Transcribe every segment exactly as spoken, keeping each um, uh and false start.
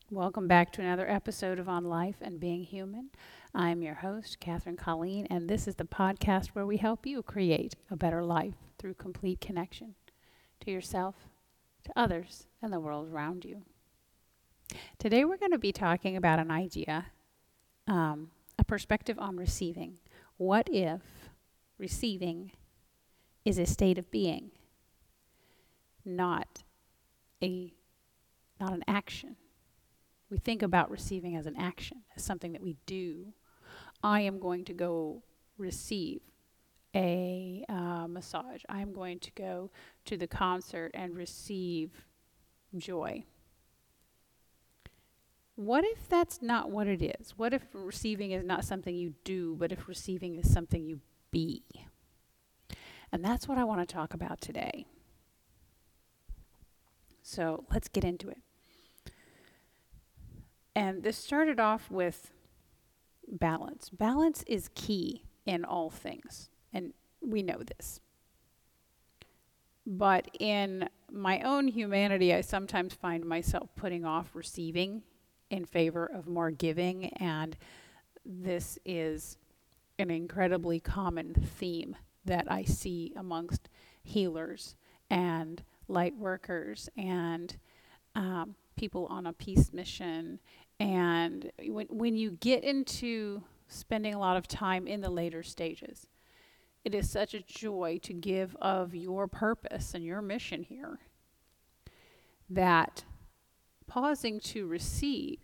Welcome back to another episode of On Life and Being Human. I'm your host, Catherine Colleen, and this is the podcast where we help you create a better life through complete connection to yourself, to others, and the world around you. Today we're going to be talking about an idea, um, a perspective on receiving. What if receiving is a state of being, not a not an action? We think about receiving as an action, as something that we do. I am going to go receive a uh, massage. I'm going to go to the concert and receive joy. What if that's not what it is? What if receiving is not something you do, but if receiving is something you be? And that's what I want to talk about today. So let's get into it. And this started off with balance. Balance is key in all things, and we know this. But in my own humanity, I sometimes find myself putting off receiving in favor of more giving, and this is an incredibly common theme that I see amongst healers and light workers and um, people on a peace mission. And when when you get into spending a lot of time in the later stages, it is such a joy to give of your purpose and your mission here that pausing to receive,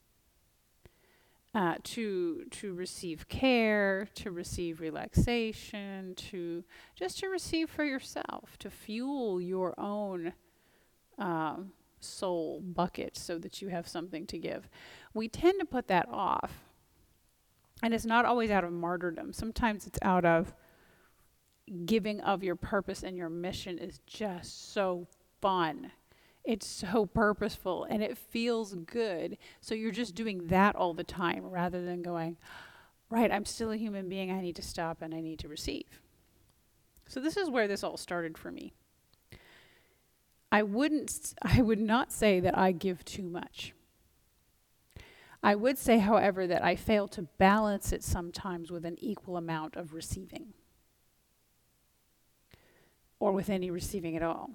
uh, to to receive care, to receive relaxation, to just to receive for yourself, to fuel your own um, soul bucket so that you have something to give. We tend to put that off. And it's not always out of martyrdom. Sometimes it's out of giving of your purpose, and your mission is just so fun. It's so purposeful and it feels good. So you're just doing that all the time rather than going, right, I'm still a human being. I need to stop and I need to receive. So this is where this all started for me. I wouldn't, I would not say that I give too much. I would say, however, that I fail to balance it sometimes with an equal amount of receiving, or with any receiving at all.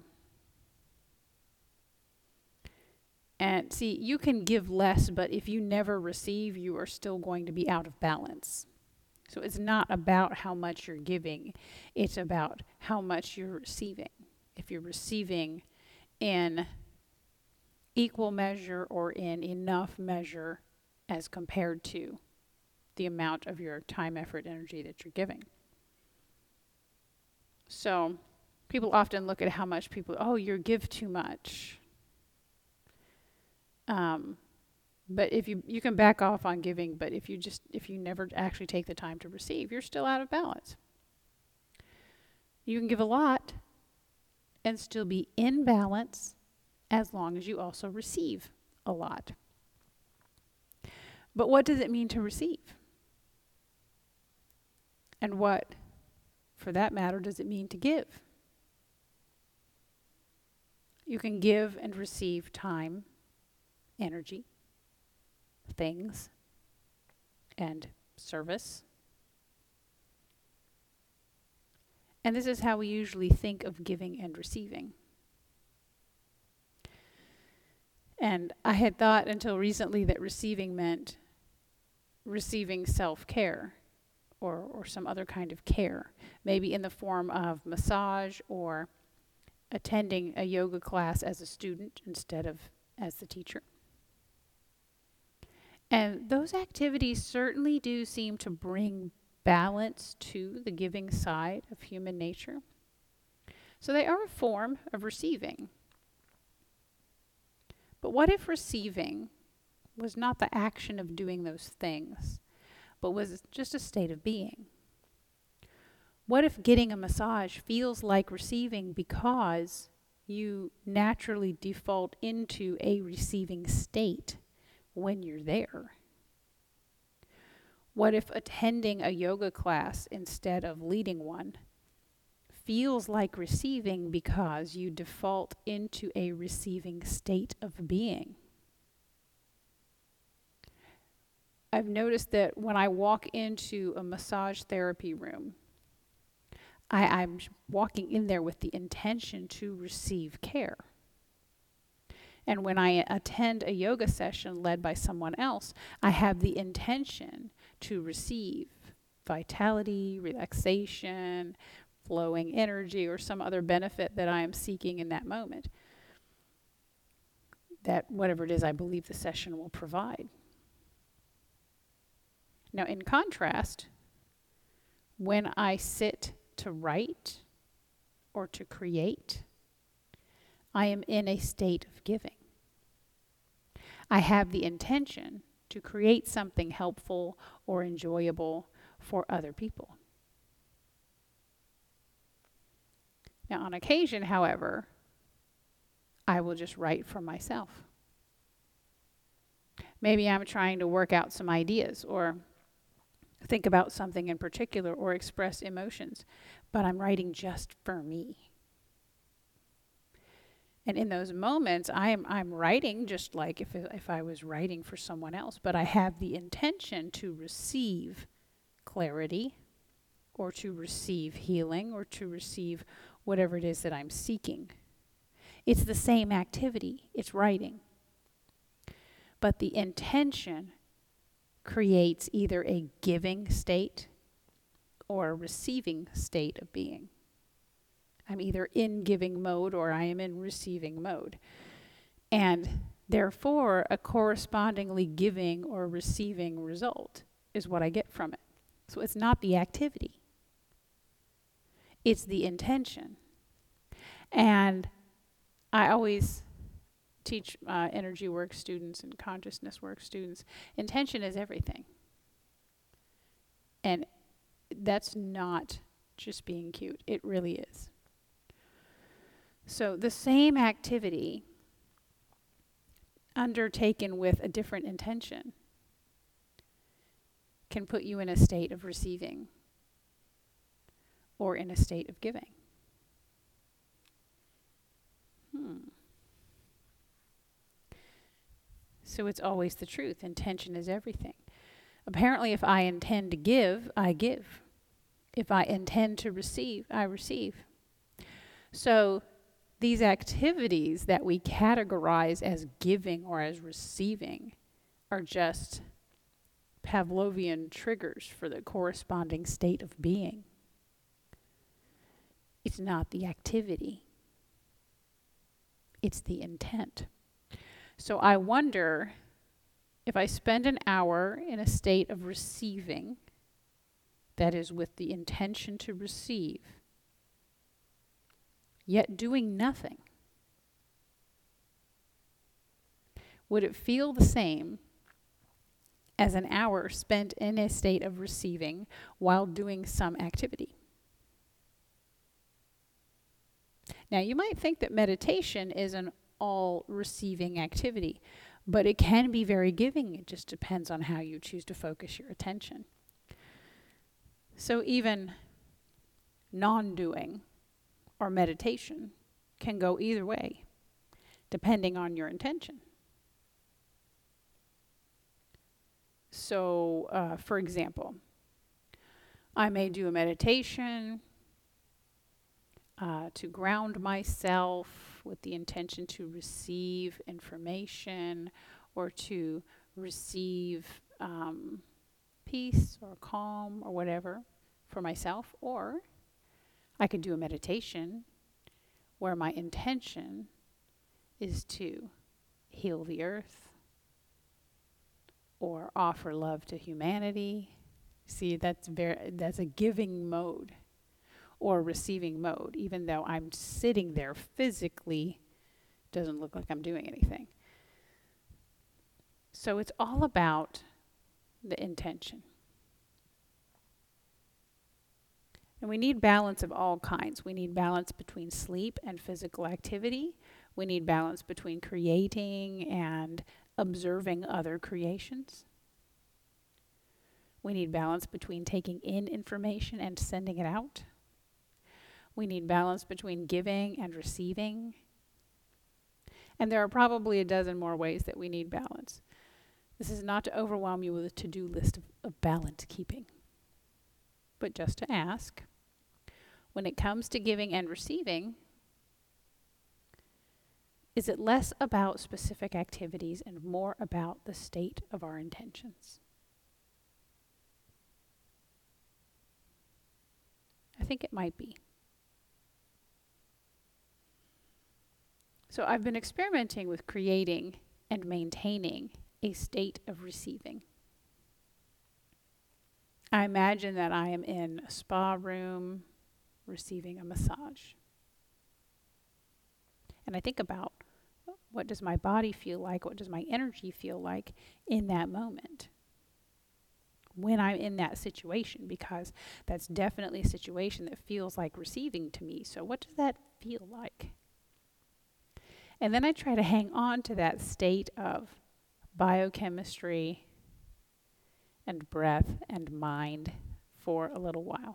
And see, you can give less, but if you never receive, you are still going to be out of balance. So it's not about how much you're giving, it's about how much you're receiving. If you're receiving in equal measure or in enough measure as compared to the amount of your time, effort, energy that you're giving. So people often look at how much people, oh, you give too much. Um, but if you, you can back off on giving, but if you just, if you never actually take the time to receive, you're still out of balance. You can give a lot and still be in balance as long as you also receive a lot. But what does it mean to receive? And what, for that matter, does it mean to give? You can give and receive time, energy, things, and service. And this is how we usually think of giving and receiving. And I had thought until recently that receiving meant receiving self-care or, or some other kind of care, maybe in the form of massage or attending a yoga class as a student instead of as the teacher. And those activities certainly do seem to bring balance to the giving side of human nature. So they are a form of receiving. But what if receiving was not the action of doing those things, but was just a state of being? What if getting a massage feels like receiving because you naturally default into a receiving state when you're there? What if attending a yoga class instead of leading one feels like receiving because you default into a receiving state of being? I've noticed that when I walk into a massage therapy room, I, I'm walking in there with the intention to receive care. And when I attend a yoga session led by someone else, I have the intention to receive vitality, relaxation, flowing energy, or some other benefit that I am seeking in that moment. That whatever it is I believe the session will provide. Now, in contrast, when I sit to write or to create, I am in a state of giving. I have the intention to create something helpful or enjoyable for other people. Now, on occasion, however, I will just write for myself. Maybe I'm trying to work out some ideas or think about something in particular or express emotions, but I'm writing just for me. And in those moments, I am I'm writing just like if if I was writing for someone else, but I have the intention to receive clarity or to receive healing or to receive whatever it is that I'm seeking. It's the same activity, it's writing. But the intention creates either a giving state or a receiving state of being. I'm either in giving mode or I am in receiving mode. And therefore, a correspondingly giving or receiving result is what I get from it. So it's not the activity. It's the intention. And I always teach uh, energy work students and consciousness work students, intention is everything. And that's not just being cute. It really is. So the same activity undertaken with a different intention can put you in a state of receiving or in a state of giving. Hmm. So it's always the truth. Intention is everything. Apparently, if I intend to give, I give. If I intend to receive, I receive. So these activities that we categorize as giving or as receiving are just Pavlovian triggers for the corresponding state of being. It's not the activity. It's the intent. So I wonder if I spend an hour in a state of receiving, that is with the intention to receive, yet doing nothing, would it feel the same as an hour spent in a state of receiving while doing some activity? Now, you might think that meditation is an all receiving activity, but it can be very giving. It just depends on how you choose to focus your attention. So even non-doing or meditation can go either way, depending on your intention. So, uh, for example, I may do a meditation uh, to ground myself with the intention to receive information or to receive um, peace or calm or whatever for myself. Or I could do a meditation where my intention is to heal the earth or offer love to humanity. See, that's very that's a giving mode or receiving mode, even though I'm sitting there physically, doesn't look like I'm doing anything. So it's all about the intention. And we need balance of all kinds. We need balance between sleep and physical activity. We need balance between creating and observing other creations. We need balance between taking in information and sending it out. We need balance between giving and receiving. And there are probably a dozen more ways that we need balance. This is not to overwhelm you with a to-do list of, of balance keeping, but just to ask, when it comes to giving and receiving, is it less about specific activities and more about the state of our intentions? I think it might be. So I've been experimenting with creating and maintaining a state of receiving. I imagine that I am in a spa room receiving a massage. And I think about, what does my body feel like? What does my energy feel like in that moment when I'm in that situation? Because that's definitely a situation that feels like receiving to me. So what does that feel like? And then I try to hang on to that state of biochemistry and breath and mind for a little while.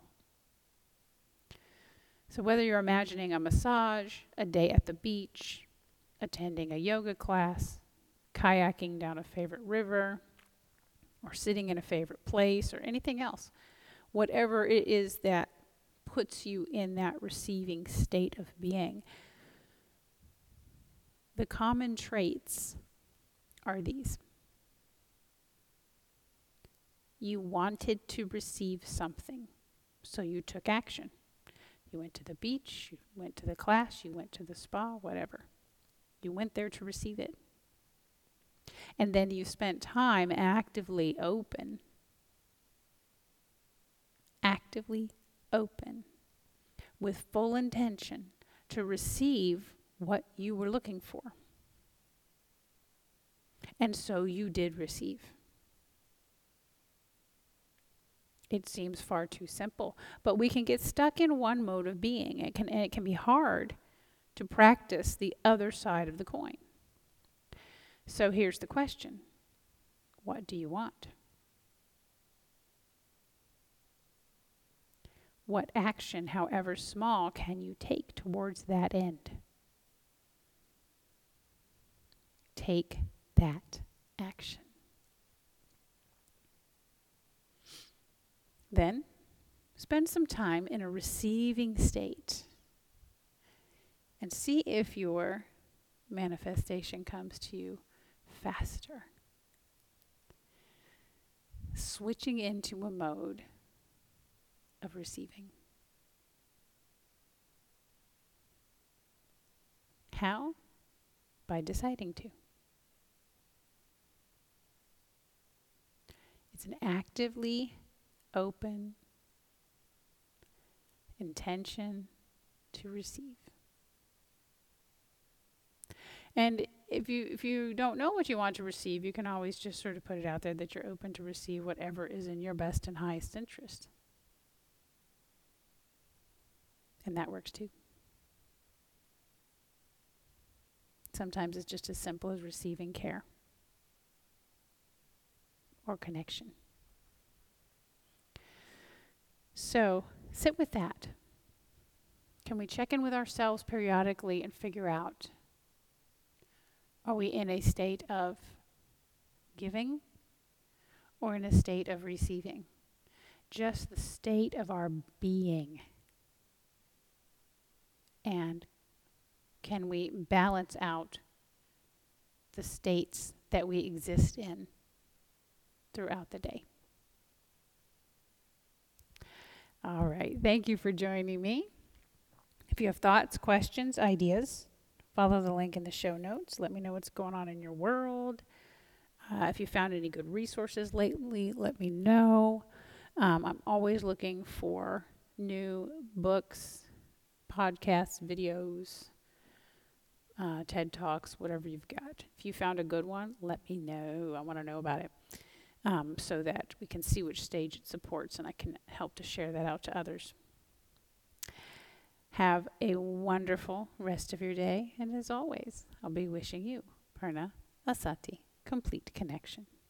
So whether you're imagining a massage, a day at the beach, attending a yoga class, kayaking down a favorite river, or sitting in a favorite place, or anything else, whatever it is that puts you in that receiving state of being, the common traits are these. You wanted to receive something, so you took action. You went to the beach, you went to the class, you went to the spa, whatever. You went there to receive it. And then you spent time actively open. Actively open. With full intention to receive what you were looking for. And so you did receive. It seems far too simple, but we can get stuck in one mode of being. It can, and it can be hard to practice the other side of the coin. So here's the question. What do you want? What action, however small, can you take towards that end? Take that action. Then, spend some time in a receiving state and see if your manifestation comes to you faster. Switching into a mode of receiving. How? By deciding to. It's an actively open intention to receive. And if you if you don't know what you want to receive, you can always just sort of put it out there that you're open to receive whatever is in your best and highest interest. And that works too. Sometimes it's just as simple as receiving care or connection. So, sit with that. Can we check in with ourselves periodically and figure out, are we in a state of giving or in a state of receiving? Just the state of our being. And can we balance out the states that we exist in throughout the day? All right. Thank you for joining me. If you have thoughts, questions, ideas, follow the link in the show notes. Let me know what's going on in your world. Uh, if you found any good resources lately, let me know. Um, I'm always looking for new books, podcasts, videos, uh, TED Talks, whatever you've got. If you found a good one, let me know. I want to know about it. Um, so that we can see which stage it supports and I can help to share that out to others. Have a wonderful rest of your day, and as always, I'll be wishing you Purna Asati, complete connection.